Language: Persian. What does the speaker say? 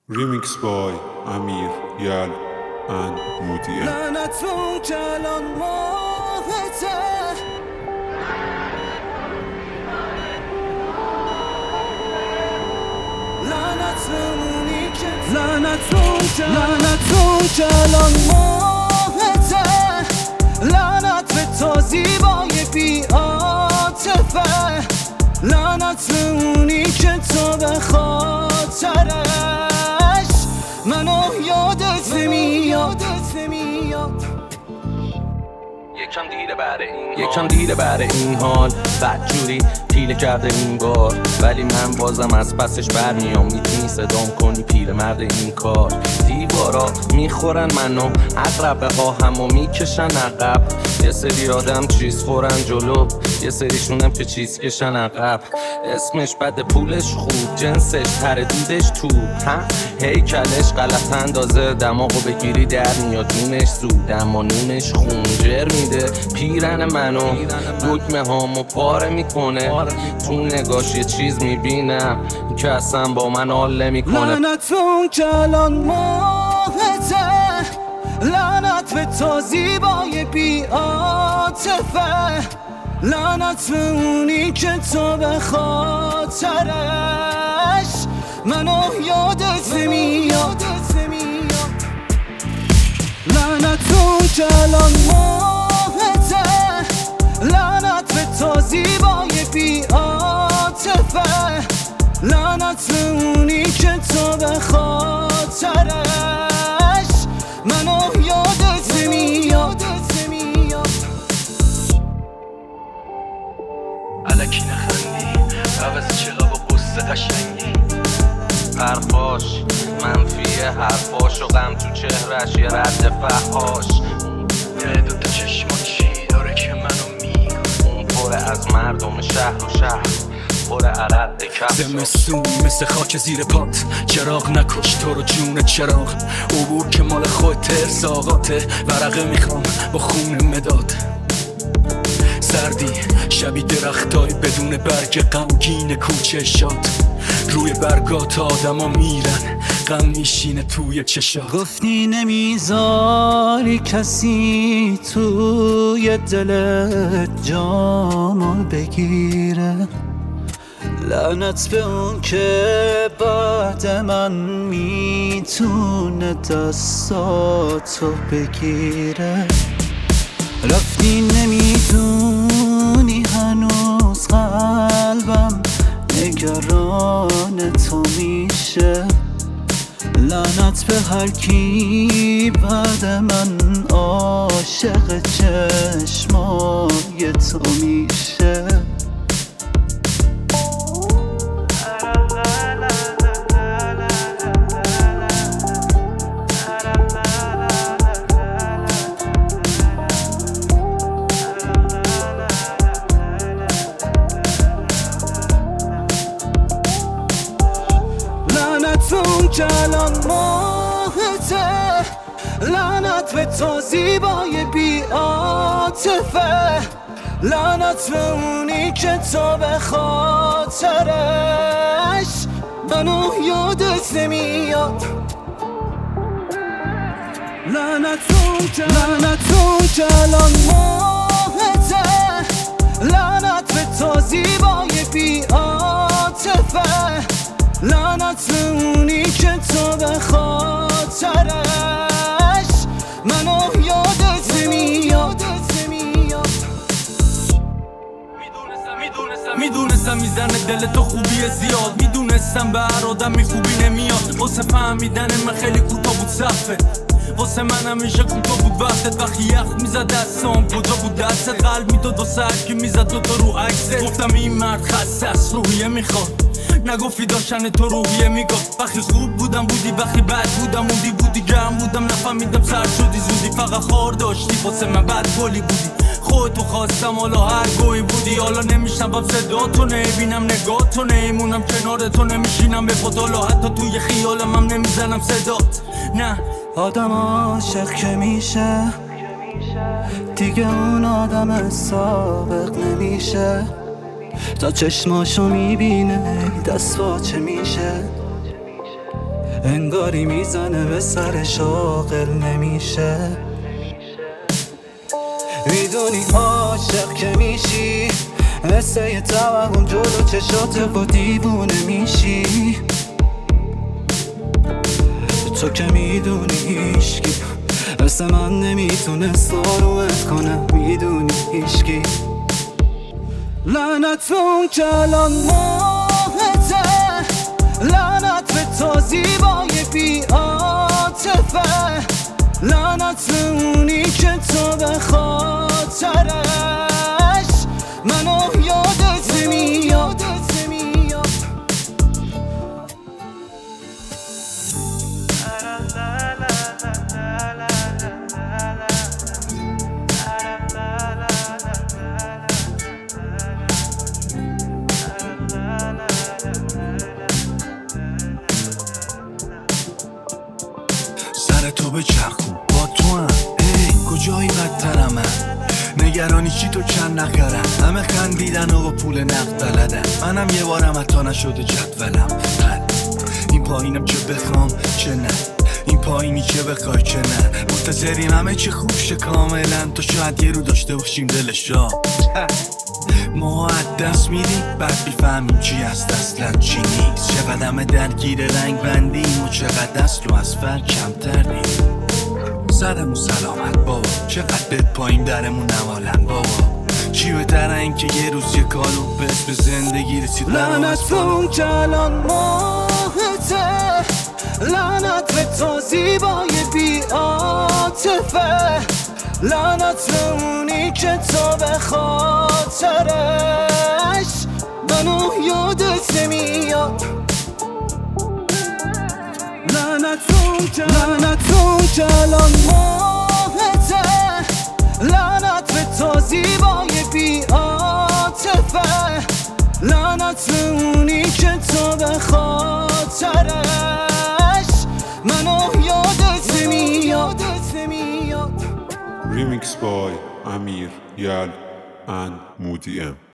Remix by Amir Yal and Moodiye. لعنتون که الان ماهته لعنتون که الان ماهته لعنت به تو زیبای بی عاطفه لعنت به اونی که تو به خاطرش منو یادت نمیاد یکم دیره برای این حال بدجوری پیله کرده این بار، ولی من بازم از پسش برمیام. میتونی صدام کنی پیرمرد این کار. دیوارا میخورن منو، عقربه ها همو میکشن عقب. یه سری آدم چیز خورن جلو، یه سریشونم که چیز کشن عقب. اسمش بده پولش خوب، جنسش تردیدش تو هیکلش غلط اندازه. دماغو بگیری در میاد نونش زود، اما نونش خونجر میده. پیرن منو دکمه هامو پاره میکنه، تو نگاش یه چیز میبینم که اصلا با من حال نمیکنه. لعنتون که الان ماهته لعنت به تو زیبای بی عاطفه لعنت به اونی که تو به خاطرش منو یادت نمیاد. لعنتون که الان ماهته لعنت به تو زیبای بی عاطفه لعنت به اونی که تو به خاطرش منو یادت نمیاد. الکی نخندی عوض چقا با قصه قشنگی. حرفاش منفیه، حرفاش و غم تو چهرش یه رد فحاش. یه دوتا چشما چی داره که منو میگه. اون پره از مردم شهر و شهر، پره عرد کفش. زمستون مثل خاک زیر پات، چراغ نکش تو رو جون چراغ. عبور که مال خود ارزاقاته، ورقه میخوام با خون مداد. سردی شبی درختای بدون برگ، غمگین کوچه شاد. روی برگات آدم ها میرن، غم میشینه توی چشات. گفتی نمیذاری کسی توی دلت جامو بگیره، لعنت به اون که بعد من میتونه دستاتو بگیره. رفتی نمیدونی هنوز قلبم نگران تو میشه، لعنت به هر کی بعد من عاشق چشمای تو میشه. لعنتون که الان ماهته لعنت به تو زیبای بی عاطفه لعنت به اونی که تو به خاطرش منو یادت نمیاد. لعنتون که الان ماهته لعنت به تو زیبای بی عاطفه لعنت به اونی که تو به خاطرش منو یادت نمیاد. میدونستم میزنه دل تو خوبی زیاد، میدونستم به هر آدمی خوبی نمیاد. واسه فهمیدن من خیلی کوتاه بود صفه، واسه من همیشه کوتاه بود وقتت. وقتی یخ میزد دستام کجا بود دستت، قلب میداد و سرکی میزد دوتا رو عکست. گفتم این مرد خسته است روحیه میخواد، نگفتی داشتن تو روحیه میگفت. وقتی خوب بودم بودی، وقتی بد بودم موندی، بودی گرم بودم نفهمیدم سر شدی زودی. فقط خار داشتی واسه من بد گلی بودی، خودتو خواستم حالا هر گوی بودی. حالا نمیشنوم صدا تو، نبینم نگاه تو، نیمونم کنار تو، نمیشینم به خدا، حتی توی خیالم هم نمیزنم صدات. نه آدم عاشق که میشه دیگه اون آدم سابق نمیشه، تا چشماشو میبینه دست واچه میشه. انگاری میزنه به سرش عاقل نمیشه. میدونی عاشق که میشی مثل یه توهم جلو چشات با دیوونه میشی. تو که میدونی هیشکی مثل من نمیتونست آرومت کنه، میدونی هیشکی. لعنت به اون که الان ماهته، لعنت به تو زیبای بی عاطفه، لعنت به اونی که تو به خاطرش منو یادت نمیاد. سر تو به چرخون با تو هم کجایی بدترم من، نگرانی چی تو چند نخرم، همه خندیدن و با پول نقد بلدن، منم یه بارم حتی نشده جدولم. این پایینم چه بخوام چه نه، این پایینی چه بخوای چه نه، منتظریم همه چی خوب شه کاملا، تو شاید یه رو داشته باشیم دلشا. ما از دست میدیم بعد بیفهمیم چی هست اصلا چی نیست، چقدر همه درگیر رنگ بندیم و چقدر اصل و اصفر کمتر دیم. سرمون سلامت بابا، چقدر بد پایین درمون نوالن بابا، چی بهتره این که یه روز یه کارو به اسم زندگی رسید. لعنت به اون که الان ماهته، لعنت به تو زیبای بی عاطفه، لعنت به اونی که تو به خاطرش منو یادت نمیاد. لعنت به اون که الان ماهته، لعنت به تو زیبای بی عاطفه، لعنت به اونی که تو به خاطرش منو یادت نمیاد. Remix by Amir, Yal and Moody M.